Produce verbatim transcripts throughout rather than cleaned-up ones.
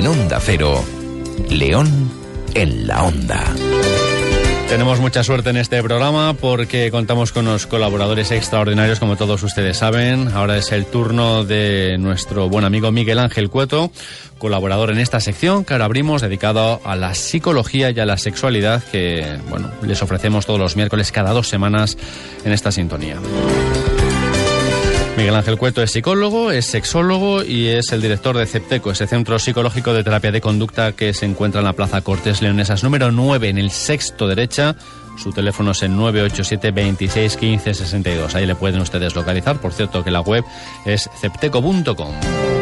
En Onda Cero, León en la Onda. Tenemos mucha suerte en este programa porque contamos con unos colaboradores extraordinarios, como todos ustedes saben. Ahora es el turno de nuestro buen amigo Miguel Ángel Cueto, colaborador en esta sección que ahora abrimos, dedicado a la psicología y a la sexualidad, que bueno, les ofrecemos todos los miércoles, cada dos semanas, en esta sintonía. Miguel Ángel Cueto es psicólogo, es sexólogo y es el director de CEPTECO, ese centro psicológico de terapia de conducta que se encuentra en la Plaza Cortes Leonesas número nueve, en el sexto derecha. Su teléfono es el nueve ocho siete, veintiséis, quince, sesenta y dos. Ahí le pueden ustedes localizar. Por cierto, que la web es cepteco punto com.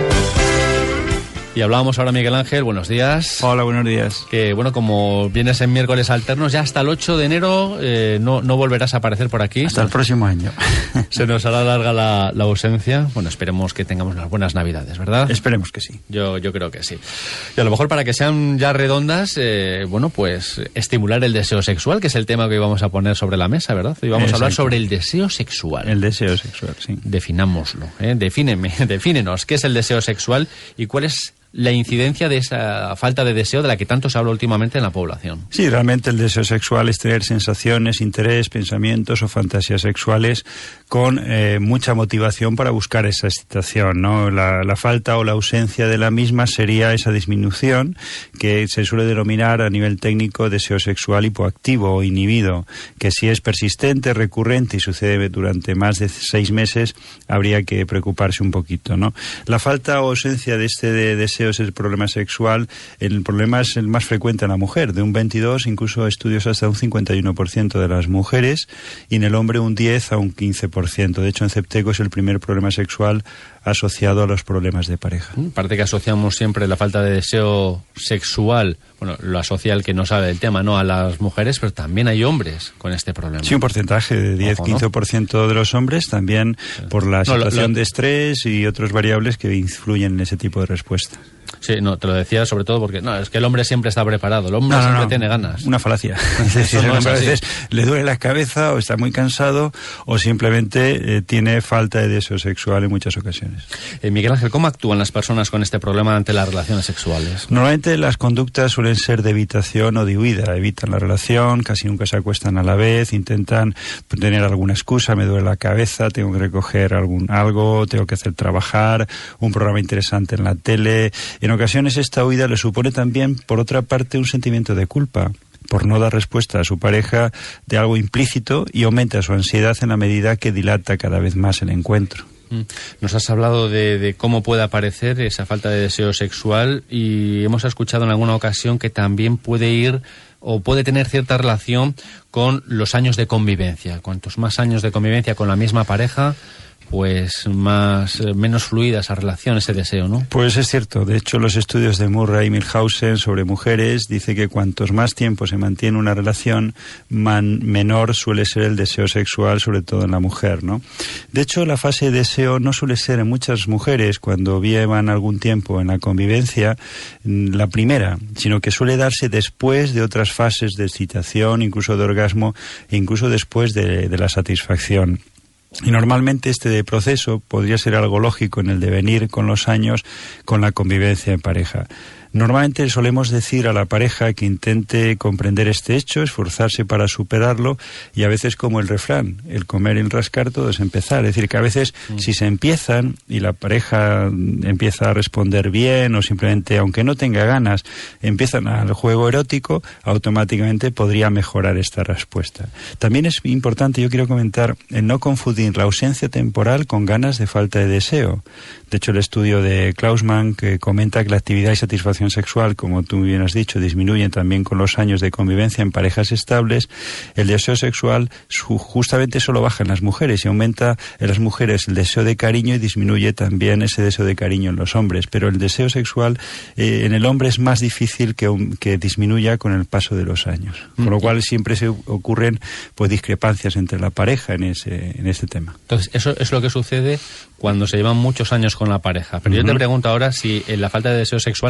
Y hablábamos ahora, Miguel Ángel, buenos días. Hola, buenos días. Que, bueno, como vienes en miércoles alternos, ya hasta el ocho de enero eh, no, no volverás a aparecer por aquí. Hasta el próximo año. Se nos hará larga la, la ausencia. Bueno, esperemos que tengamos unas buenas navidades, ¿verdad? Esperemos que sí. Yo, yo creo que sí. Y a lo mejor para que sean ya redondas, eh, bueno, pues estimular el deseo sexual, que es el tema que hoy vamos a poner sobre la mesa, ¿verdad? Hoy vamos Exacto. a hablar sobre el deseo sexual. El deseo sexual, sí. Definámoslo, ¿eh? Defíneme, defínenos. ¿Qué es el deseo sexual y cuál es la incidencia de esa falta de deseo de la que tanto se habla últimamente en la población? Sí, realmente el deseo sexual es tener sensaciones, interés, pensamientos o fantasías sexuales con eh, mucha motivación para buscar esa excitación, ¿no? La, la falta o la ausencia de la misma sería esa disminución que se suele denominar a nivel técnico deseo sexual hipoactivo o inhibido, que si es persistente, recurrente y sucede durante más de seis meses, habría que preocuparse un poquito, ¿no? La falta o ausencia de este de deseo es el problema sexual. El problema es el más frecuente en la mujer, de un veintidós, incluso estudios hasta un cincuenta y uno por ciento de las mujeres, y en el hombre un diez a un quince por ciento. De hecho, en CEPTECO es el primer problema sexual asociado a los problemas de pareja. Parece que asociamos siempre la falta de deseo sexual, bueno, lo asocia el que no sabe del tema, ¿no?, a las mujeres, pero también hay hombres con este problema. Sí, un porcentaje de diez a quince por ciento de los hombres, también por la situación no, lo, lo... de estrés y otras variables que influyen en ese tipo de respuesta. Sí, no, te lo decía sobre todo porque no, es que el hombre siempre está preparado, el hombre no, no, siempre no, tiene ganas. Una falacia. Es decir, el hombre a veces le duele la cabeza o está muy cansado o simplemente eh, tiene falta de deseo sexual en muchas ocasiones. Eh, Miguel Ángel, ¿cómo actúan las personas con este problema ante las relaciones sexuales? Normalmente las conductas suelen ser de evitación o de huida. Evitan la relación, casi nunca se acuestan a la vez, intentan tener alguna excusa, me duele la cabeza, tengo que recoger algún algo, tengo que hacer trabajar, un programa interesante en la tele. En ocasiones esta huida le supone también, por otra parte, un sentimiento de culpa por no dar respuesta a su pareja de algo implícito y aumenta su ansiedad en la medida que dilata cada vez más el encuentro. Nos has hablado de, de cómo puede aparecer esa falta de deseo sexual y hemos escuchado en alguna ocasión que también puede ir o puede tener cierta relación con los años de convivencia. Cuantos más años de convivencia con la misma pareja, pues más menos fluida esa relación, ese deseo, ¿no? Pues es cierto. De hecho, los estudios de Murray y Milhausen sobre mujeres dice que cuantos más tiempo se mantiene una relación, man, menor suele ser el deseo sexual, sobre todo en la mujer, ¿no? De hecho, la fase de deseo no suele ser en muchas mujeres, cuando llevan algún tiempo en la convivencia, la primera, sino que suele darse después de otras fases de excitación, incluso de orgasmo, e incluso después de, de la satisfacción. Y normalmente este proceso podría ser algo lógico en el devenir con los años, con la convivencia en pareja. Normalmente solemos decir a la pareja que intente comprender este hecho, esforzarse para superarlo, y a veces, como el refrán, el comer y el rascar todo es empezar. Es decir, que a veces mm. si se empiezan y la pareja empieza a responder bien o simplemente, aunque no tenga ganas, empiezan al juego erótico, automáticamente podría mejorar esta respuesta. También es importante, yo quiero comentar, el no confundir la ausencia temporal con ganas de falta de deseo. De hecho, el estudio de Klausman, que comenta que la actividad y satisfacción sexual, como tú bien has dicho, disminuyen también con los años de convivencia en parejas estables, el deseo sexual justamente solo baja en las mujeres y aumenta en las mujeres el deseo de cariño y disminuye también ese deseo de cariño en los hombres. Pero el deseo sexual eh, en el hombre es más difícil que, que disminuya con el paso de los años. Con lo cual siempre se ocurren pues discrepancias entre la pareja en ese, en este tema. Entonces, eso es lo que sucede cuando se llevan muchos años con la pareja. Pero uh-huh. yo te pregunto ahora si en la falta de deseo sexual entonces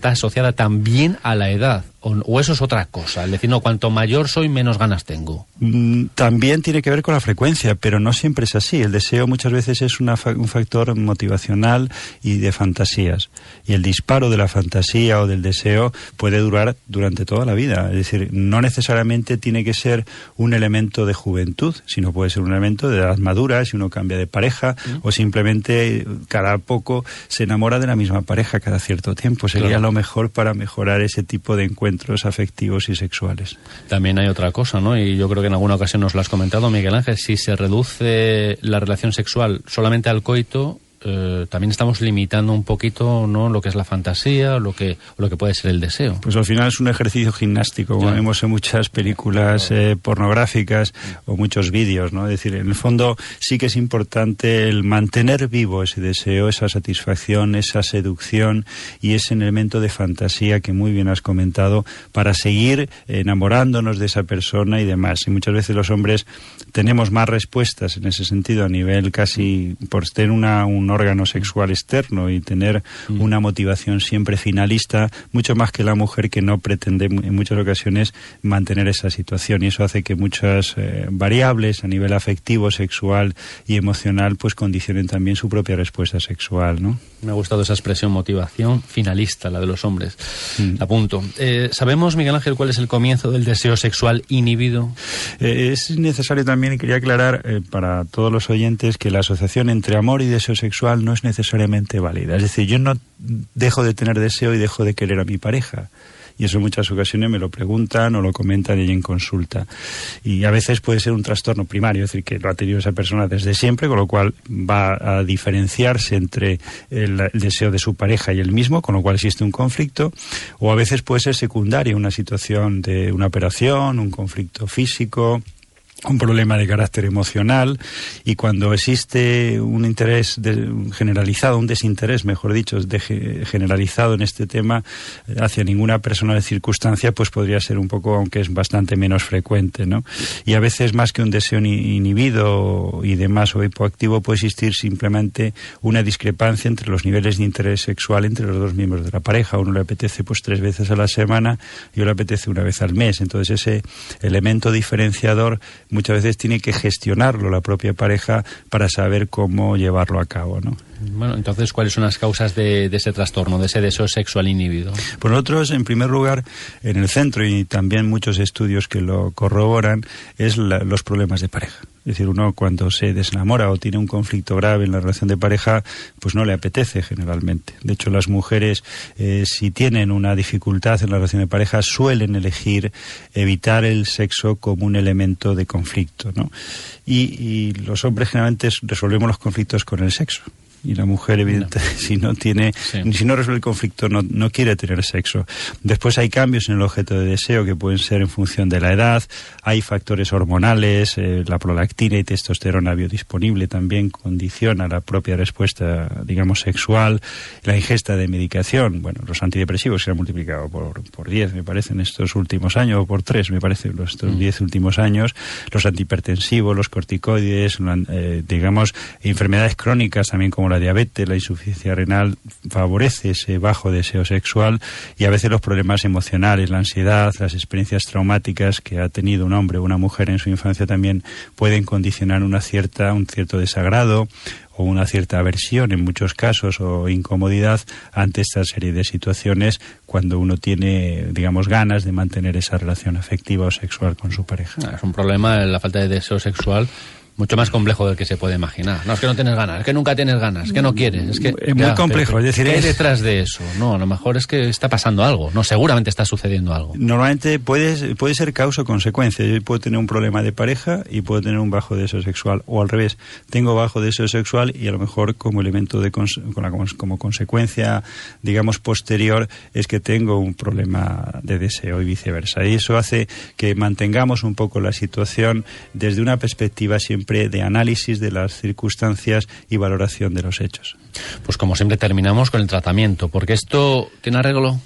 está asociada también a la edad, o, o eso es otra cosa, es decir, no, cuanto mayor soy, menos ganas tengo. También tiene que ver con la frecuencia, pero no siempre es así. El deseo muchas veces es una fa- un factor motivacional y de fantasías, y el disparo de la fantasía o del deseo puede durar durante toda la vida, es decir, no necesariamente tiene que ser un elemento de juventud, sino puede ser un elemento de edad madura, si uno cambia de pareja, ¿Mm? o simplemente cada poco se enamora de la misma pareja cada cierto tiempo. Sería claro. lo mejor para mejorar ese tipo de encuentros afectivos y sexuales. También hay otra cosa, ¿no? Y yo creo que en alguna ocasión nos lo has comentado, Miguel Ángel, si se reduce la relación sexual solamente al coito, Eh, también estamos limitando un poquito, ¿no?, lo que es la fantasía, lo que lo que puede ser el deseo. Pues al final es un ejercicio gimnástico, como vemos en muchas películas eh, pornográficas o muchos vídeos, ¿no? Es decir, en el fondo sí que es importante el mantener vivo ese deseo, esa satisfacción, esa seducción y ese elemento de fantasía que muy bien has comentado, para seguir enamorándonos de esa persona y demás. Y muchas veces los hombres tenemos más respuestas en ese sentido a nivel casi por tener una un órgano sexual externo y tener mm. una motivación siempre finalista, mucho más que la mujer, que no pretende en muchas ocasiones mantener esa situación, y eso hace que muchas eh, variables a nivel afectivo, sexual y emocional pues condicionen también su propia respuesta sexual, ¿no? Me ha gustado esa expresión, motivación finalista, la de los hombres. Mm. Apunto. Eh, ¿Sabemos, Miguel Ángel, cuál es el comienzo del deseo sexual inhibido? Eh, es necesario también, y quería aclarar eh, para todos los oyentes, que la asociación entre amor y deseo sexual no es necesariamente válida. Es decir, yo no dejo de tener deseo y dejo de querer a mi pareja. Y eso en muchas ocasiones me lo preguntan o lo comentan ella en consulta. Y a veces puede ser un trastorno primario, es decir, que lo ha tenido esa persona desde siempre, con lo cual va a diferenciarse entre el, el deseo de su pareja y el mismo, con lo cual existe un conflicto. O a veces puede ser secundario, una situación de una operación, un conflicto físico, un problema de carácter emocional, y cuando existe un interés de, generalizado, un desinterés, mejor dicho, de, generalizado en este tema hacia ninguna persona de circunstancia, pues podría ser un poco, aunque es bastante menos frecuente, ¿no? Y a veces, más que un deseo inhibido y demás o hipoactivo, puede existir simplemente una discrepancia entre los niveles de interés sexual entre los dos miembros de la pareja. A uno le apetece pues tres veces a la semana y a otro le apetece una vez al mes. Entonces ese elemento diferenciador muchas veces tiene que gestionarlo la propia pareja para saber cómo llevarlo a cabo, ¿no? Bueno, entonces, ¿cuáles son las causas de, de ese trastorno, de ese deseo sexual inhibido? Pues nosotros, en primer lugar, en el centro, y también muchos estudios que lo corroboran, es la, los problemas de pareja. Es decir, uno cuando se desenamora o tiene un conflicto grave en la relación de pareja, pues no le apetece generalmente. De hecho, las mujeres, eh, si tienen una dificultad en la relación de pareja, suelen elegir evitar el sexo como un elemento de conflicto, ¿no? Y, y los hombres generalmente resolvemos los conflictos con el sexo. Y la mujer, evidentemente, no. si no tiene, sí. si no resuelve el conflicto, no, no quiere tener sexo. Después hay cambios en el objeto de deseo que pueden ser en función de la edad. Hay factores hormonales, eh, la prolactina y testosterona biodisponible también condiciona la propia respuesta, digamos, sexual. La ingesta de medicación, bueno, los antidepresivos se han multiplicado por, por diez, me parece, en estos últimos años, o por tres, me parece, en estos mm. diez últimos años. Los antihipertensivos, los corticoides, eh, digamos, enfermedades crónicas también, como la diabetes, la insuficiencia renal, favorece ese bajo deseo sexual, y a veces los problemas emocionales, la ansiedad, las experiencias traumáticas que ha tenido un hombre o una mujer en su infancia también pueden condicionar una cierta, un cierto desagrado o una cierta aversión en muchos casos, o incomodidad ante esta serie de situaciones cuando uno tiene, digamos, ganas de mantener esa relación afectiva o sexual con su pareja. Es un problema la falta de deseo sexual mucho más complejo del que se puede imaginar. No, es que no tienes ganas, es que nunca tienes ganas, es que no quieres. Es que, es muy ya, complejo. Pero, es decir, ¿qué hay es... detrás de eso? No, a lo mejor es que está pasando algo. No, seguramente está sucediendo algo. Normalmente puede, puede ser causa o consecuencia. Yo puedo tener un problema de pareja y puedo tener un bajo deseo sexual. O al revés, tengo bajo deseo sexual y a lo mejor como elemento de cons- como consecuencia, digamos, posterior, es que tengo un problema de deseo y viceversa. Y eso hace que mantengamos un poco la situación desde una perspectiva siempre de análisis de las circunstancias y valoración de los hechos. Pues como siempre terminamos con el tratamiento, porque esto tiene arreglo.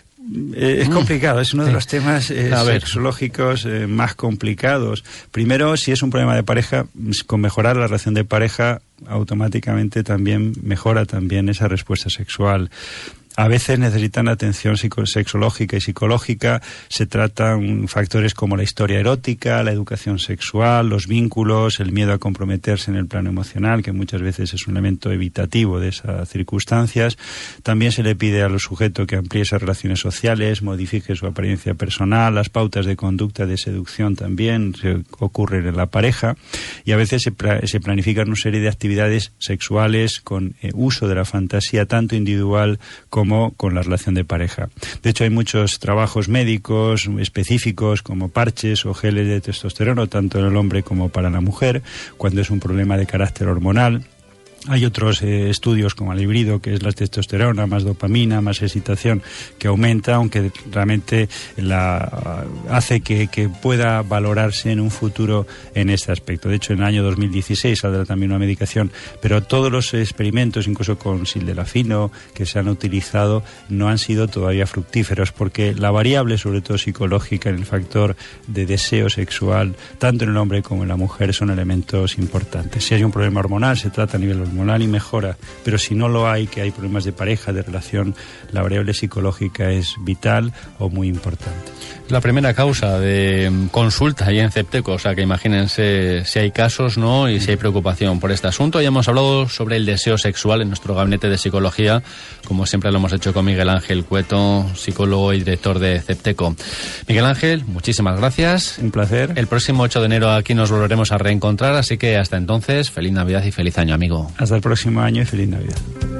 Eh, es complicado, es uno de los temas eh, sexológicos eh, más complicados. Primero, si es un problema de pareja, con mejorar la relación de pareja automáticamente también mejora también esa respuesta sexual. A veces necesitan atención sexológica y psicológica. Se tratan factores como la historia erótica, la educación sexual, los vínculos, el miedo a comprometerse en el plano emocional, que muchas veces es un elemento evitativo de esas circunstancias. También se le pide al sujeto que amplíe esas relaciones sociales, modifique su apariencia personal, las pautas de conducta de seducción también se ocurren en la pareja, y a veces se, pra- se planifican una serie de actividades sexuales con eh, uso de la fantasía tanto individual como con la relación de pareja. De hecho, hay muchos trabajos médicos específicos como parches o geles de testosterona, tanto en el hombre como para la mujer, cuando es un problema de carácter hormonal. Hay otros eh, estudios como el híbrido, que es la testosterona, más dopamina, más excitación, que aumenta, aunque realmente la, hace que, que pueda valorarse en un futuro en este aspecto. De hecho, en el año dos mil dieciséis saldrá también una medicación, pero todos los experimentos, incluso con sildenafil, que se han utilizado, no han sido todavía fructíferos, porque la variable, sobre todo psicológica, en el factor de deseo sexual, tanto en el hombre como en la mujer, son elementos importantes. Si hay un problema hormonal, se trata a nivel hormonal y mejora, pero si no lo hay, que hay problemas de pareja, de relación, la variable psicológica es vital o muy importante. La primera causa de consulta ahí en Cepteco, o sea que imagínense si hay casos, ¿no? Y si hay preocupación por este asunto. Ya hemos hablado sobre el deseo sexual en nuestro gabinete de psicología, como siempre lo hemos hecho con Miguel Ángel Cueto, psicólogo y director de Cepteco. Miguel Ángel, muchísimas gracias. Un placer. El próximo ocho de enero aquí nos volveremos a reencontrar, así que hasta entonces, feliz Navidad y feliz año, amigo. Hasta el próximo año y feliz Navidad.